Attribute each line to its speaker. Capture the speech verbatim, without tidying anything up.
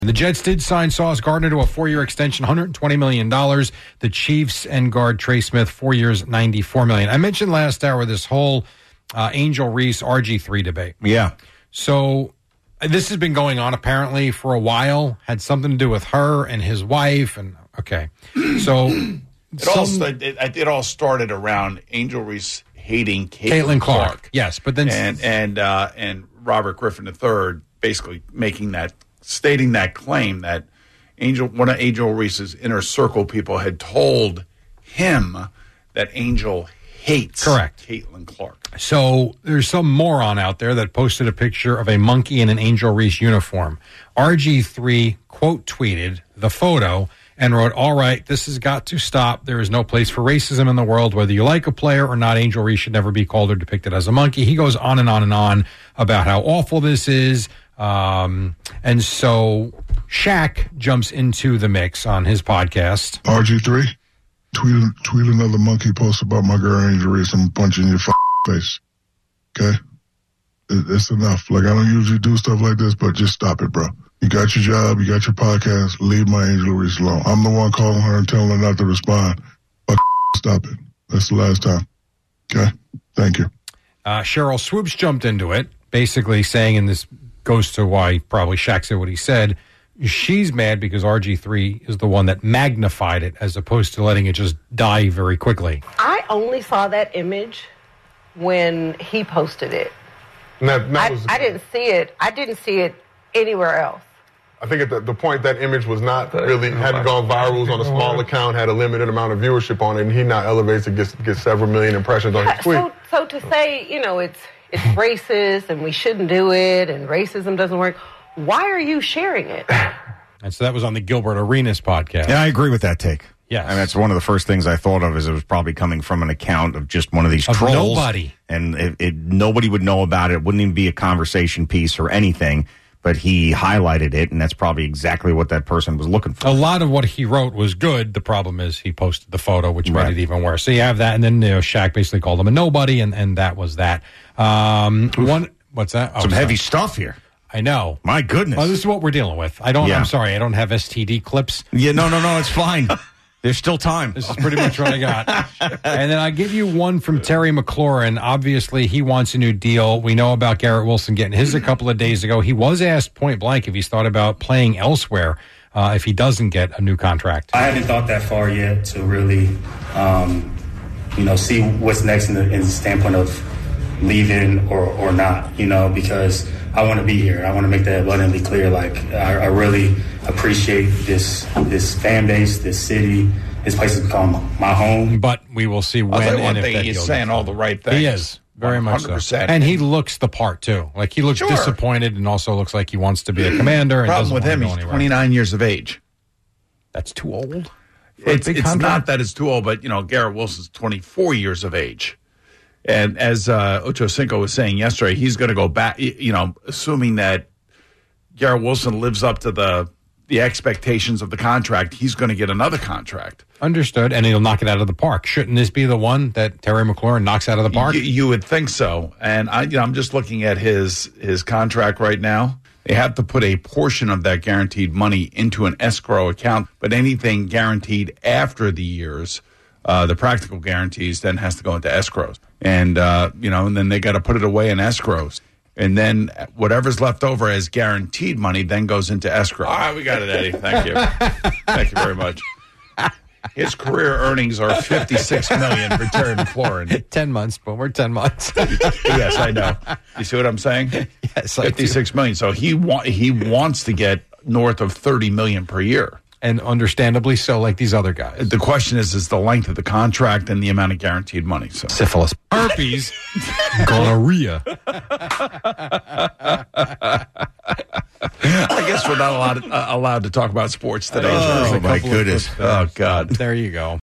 Speaker 1: The Jets did sign Sauce Gardner to a four-year extension, one hundred twenty million dollars. The Chiefs and guard Trey Smith, four years, ninety-four million dollars. I mentioned last hour this whole uh, Angel Reese R G three debate.
Speaker 2: Yeah.
Speaker 1: So this has been going on apparently for a while. Had something to do with her and his wife. And okay, so
Speaker 3: it
Speaker 1: some,
Speaker 3: all st- it, it all started around Angel Reese hating Caitlin,
Speaker 1: Caitlin Clark.
Speaker 3: Clark.
Speaker 1: Yes, but then
Speaker 3: and and uh, and Robert Griffin the third basically making that. Stating that claim that Angel, one of Angel Reese's inner circle people had told him that Angel hates
Speaker 1: Correct.
Speaker 3: Caitlin Clark.
Speaker 1: So there's some moron out there that posted a picture of a monkey in an Angel Reese uniform. R G three quote tweeted the photo and wrote, "All right, this has got to stop. There is no place for racism in the world. Whether you like a player or not, Angel Reese should never be called or depicted as a monkey." He goes on and on and on about how awful this is. Um, and so Shaq jumps into the mix on his podcast.
Speaker 4: R G three, tweet, tweet another monkey post about my girl Angel Reese. I'm punching your f- face. Okay? It, it's enough. Like, I don't usually do stuff like this, but just stop it, bro. You got your job. You got your podcast. Leave my Angel Reese alone. I'm the one calling her and telling her not to respond. But stop it. That's the last time. Okay? Thank you.
Speaker 1: Uh, Cheryl Swoops jumped into it, basically saying in this goes to why probably Shaq said what he said. She's mad because R G three is the one that magnified it as opposed to letting it just die very quickly.
Speaker 5: I only saw that image when he posted it.
Speaker 6: That, that
Speaker 5: I,
Speaker 6: was,
Speaker 5: I didn't see it. I didn't see it anywhere else.
Speaker 6: I think at the, the point that image was not really, hadn't gone viral, was on a small account, had a limited amount of viewership on it, and he now elevates it, gets, gets several million impressions on his tweet.
Speaker 5: So, so to say, you know, it's it's racist and we shouldn't do it and racism doesn't work, why are you sharing it?
Speaker 1: And so that was on the Gilbert Arenas podcast.
Speaker 2: Yeah, I agree with that take.
Speaker 1: Yes.
Speaker 2: I mean, that's one of the first things I thought of is it was probably coming from an account of just one of these
Speaker 1: of
Speaker 2: trolls.
Speaker 1: Nobody.
Speaker 2: And it, it, nobody would know about it. It wouldn't even be a conversation piece or anything. But he highlighted it, and that's probably exactly what that person was looking for.
Speaker 1: A lot of what he wrote was good. The problem is he posted the photo, which
Speaker 2: Right.
Speaker 1: made it even worse. So you have that, and then you know, Shaq basically called him a nobody, and, and that was that. Um, one, what's that? Oh,
Speaker 2: Some
Speaker 1: sorry.
Speaker 2: heavy stuff here.
Speaker 1: I know.
Speaker 2: My goodness.
Speaker 1: Oh, this is what we're dealing with. I don't.
Speaker 2: Yeah.
Speaker 1: I'm sorry. I don't have S T D clips.
Speaker 2: Yeah, no, no, no. It's fine. There's still time.
Speaker 1: This is pretty much what I got. And then I give you one from Terry McLaurin. Obviously, he wants a new deal. We know about Garrett Wilson getting his a couple of days ago. He was asked point blank if he's thought about playing elsewhere uh, if he doesn't get a new contract.
Speaker 7: I haven't thought that far yet to really, um, you know, see what's next in the, in the standpoint of leaving or, or not, you know, because I want to be here. I want to make that abundantly clear. Like, I, I really appreciate this this fan base, this city. This place has become my home.
Speaker 1: But we will see when
Speaker 3: I'll tell you
Speaker 1: and
Speaker 3: one
Speaker 1: if
Speaker 3: thing,
Speaker 1: that
Speaker 3: he's
Speaker 1: deal
Speaker 3: saying
Speaker 1: gets
Speaker 3: all
Speaker 1: done.
Speaker 3: the right things.
Speaker 1: He is. Very
Speaker 3: one
Speaker 1: much
Speaker 3: hundred
Speaker 1: so.
Speaker 3: percent.
Speaker 1: And he looks the part, too. Like, he looks
Speaker 3: Sure.
Speaker 1: disappointed and also looks like he wants to be a commander. And
Speaker 3: Problem
Speaker 1: doesn't
Speaker 3: with
Speaker 1: want
Speaker 3: him,
Speaker 1: to go
Speaker 3: he's
Speaker 1: anywhere.
Speaker 3: twenty-nine years of age.
Speaker 1: That's too old? for a
Speaker 3: It's,
Speaker 1: big
Speaker 3: it's
Speaker 1: contract?
Speaker 3: not that it's too old, but, you know, Garrett Wilson's twenty-four years of age. And as uh, Ocho Cinco was saying yesterday, he's going to go back, y- you know, assuming that Garrett Wilson lives up to the the expectations of the contract, he's going to get another contract.
Speaker 1: Understood, and he'll knock it out of the park. Shouldn't this be the one that Terry McLaurin knocks out of the park?
Speaker 3: You, you would think so. And I, you know, I'm just looking at his his contract right now. They have to put a portion of that guaranteed money into an escrow account, but anything guaranteed after the years, uh, the practical guarantees, then has to go into escrows. And, uh, you know, and then they got to put it away in escrows. And then whatever's left over as guaranteed money then goes into escrow. All right, we got it, Eddie. Thank you. Thank you very much. His career earnings are fifty-six million dollars for Terry McLaurin.
Speaker 1: ten months, but we're ten months.
Speaker 3: Yes, I know. You see what I'm saying?
Speaker 1: Yes, I do.
Speaker 3: fifty-six million. So he wa- he wants to get north of thirty million per year.
Speaker 1: And understandably so, like these other guys.
Speaker 3: The question is, is the length of the contract and the amount of guaranteed money. So
Speaker 1: Syphilis, herpes, gonorrhea.
Speaker 3: I guess we're not allowed uh, allowed to talk about sports today.
Speaker 2: Oh,
Speaker 3: There's a
Speaker 2: my
Speaker 3: couple of
Speaker 2: goodness.
Speaker 3: clips. Oh, God.
Speaker 1: There you go.